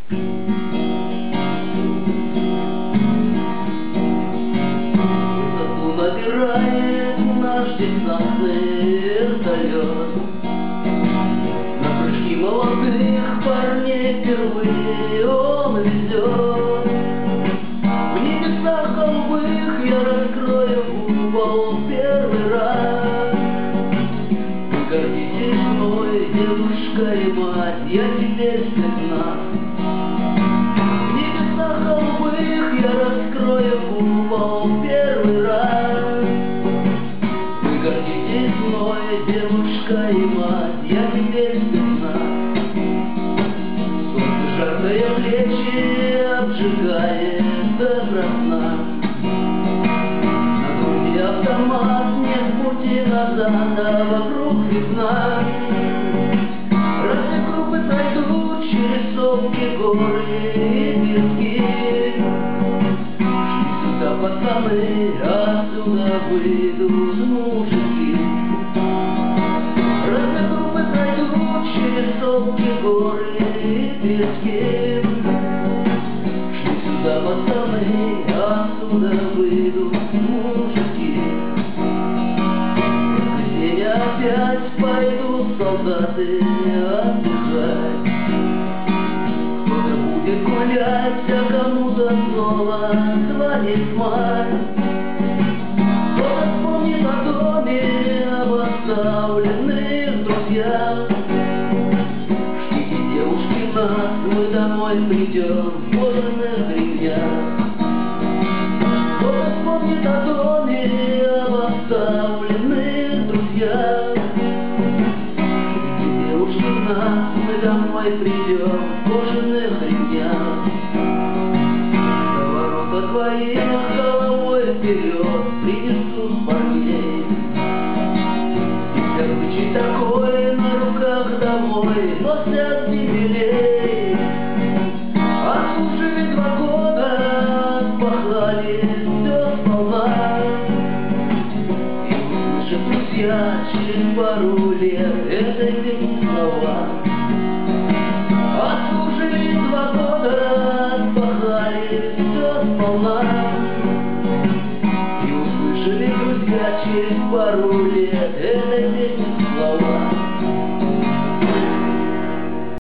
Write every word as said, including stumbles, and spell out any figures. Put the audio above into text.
Высоту набирает наш десантный вертолет. На прыжки молодых парней впервые он везет. В небесах голубых я раскрою купол первый раз. Вы гордитесь мной, девушка и мать, я теперь спецназ. В небесах голубых я раскрою купол первый раз. Вы гордитесь мной, девушка и мать, я теперь спецназ. Солнце жаркое плечи обжигает до красна. На груди автомат, нет пути назад, а вокруг весна. Разве группы пройдут через сопки, горы и пески? Шли сюда пацаны, отсюда выйдут мужики. Разве группы пройдут через сопки, горы и пески? Шли сюда пацаны, отсюда выйдут мужики. В воскресенье опять пойдут солдаты отдыхать. Кто-то будет гулять, а кому-то снова звонит мать. Кто-то вспомнит о доме, об оставленных друзьях. Ждите, девушки, нас, мы домой придем в кожаных ремнях. Кто-то вспомнит о доме, об оставленных друзьях. Ждите, девушки, нас, мы домой придем в кожаных ремнях. За ворота твоих головой вперед принесут парней. Ведь обычай такой, на руках домой носят юбилей. Отслужили два года, отпахали все сполна. И услышат друзья через пару лет этой песни слова. Отслужили два года, отпахали все сполна.